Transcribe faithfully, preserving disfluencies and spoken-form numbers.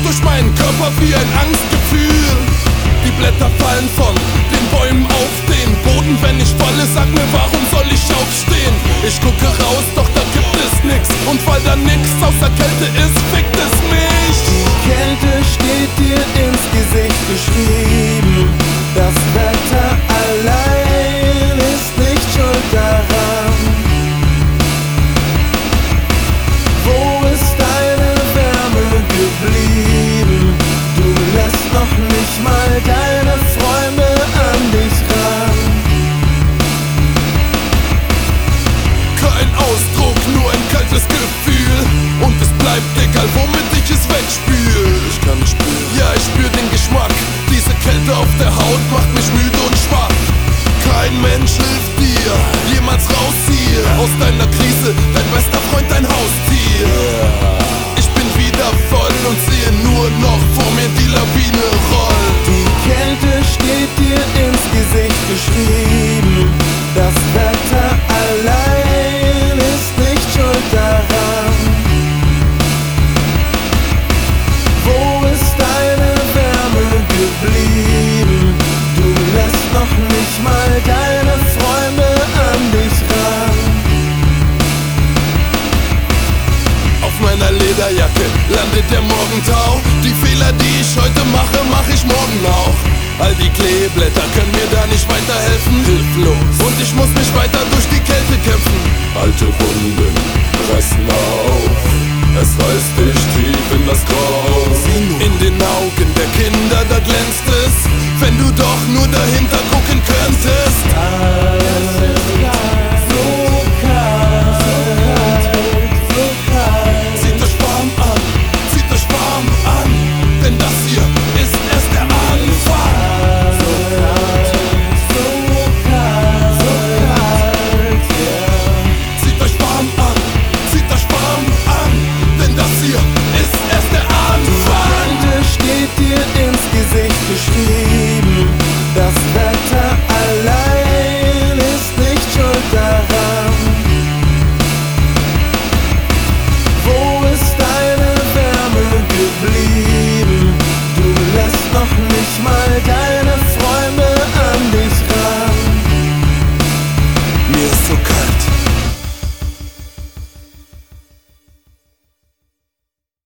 durch meinen Körper wie ein Angstgefühl. Die Blätter fallen von den Bäumen auf den Boden. Wenn ich falle, sag mir, warum soll ich aufstehen? Ich gucke raus, doch da gibt es nix. Und weil da nix außer Kälte ist, fickt es mich. Die Kälte steht dir ins Gesicht geschrieben. Das Wetter allein ist nicht schuld daran. Wo ist deine Wärme geblieben? Du lässt noch nicht mal deine Freunde an dich ran. Kein Ausdruck, nur ein kaltes Gefühl. Und es bleibt egal, womit ich es wegspül. Ich kann nicht spüren. Ja, ich spür den Geschmack. Diese Kälte auf der Haut macht mich müde und schwach. Kein Mensch hilft dir jemals raus hier aus deiner Krise, dein bester Freund, dein Haustier. Ich bin wieder voll und sehe nur noch vor mir die Lawine rollen. Die Kälte steht dir ins Gesicht geschrieben. Das Wetter allein ist nicht schuld daran. Wo ist deine Wärme geblieben? Du lässt noch nicht mal deine Freunde an dich ran. Auf meiner Lederjacke landet der Morgentau. Die Fehler, die ich heute mache, mach ich morgen auch. All die Kleeblätter können mir da nicht weiterhelfen. Hilflos. Und ich muss mich weiter durch die Kälte kämpfen. Alte Wunden reißen auf. Es reißt dich tief in das Grau. In den Augen der Kinder, da glänzt es. Wenn du doch nur dahinter